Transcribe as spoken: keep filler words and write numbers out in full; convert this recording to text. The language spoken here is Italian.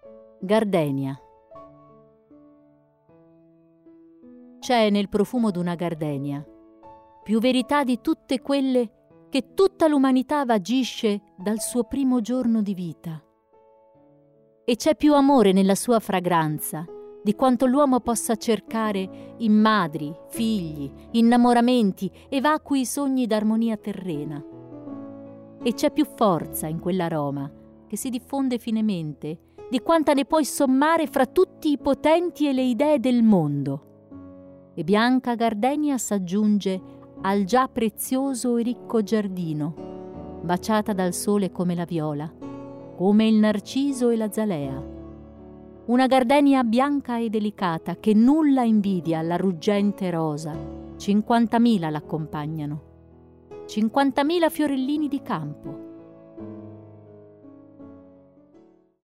Gardenia. C'è nel profumo d'una gardenia più verità di tutte quelle che tutta l'umanità vagisce dal suo primo giorno di vita. E c'è più amore nella sua fragranza di quanto l'uomo possa cercare in madri, figli, innamoramenti e vacui sogni d'armonia terrena. E c'è più forza in quell'aroma che si diffonde finemente di quanta ne puoi sommare fra tutti i potenti e le idee del mondo. E bianca gardenia s'aggiunge al già prezioso e ricco giardino, baciata dal sole come la viola, come il narciso e l'azalea. Una gardenia bianca e delicata che nulla invidia alla ruggente rosa. Cinquantamila l'accompagnano. Cinquantamila fiorellini di campo.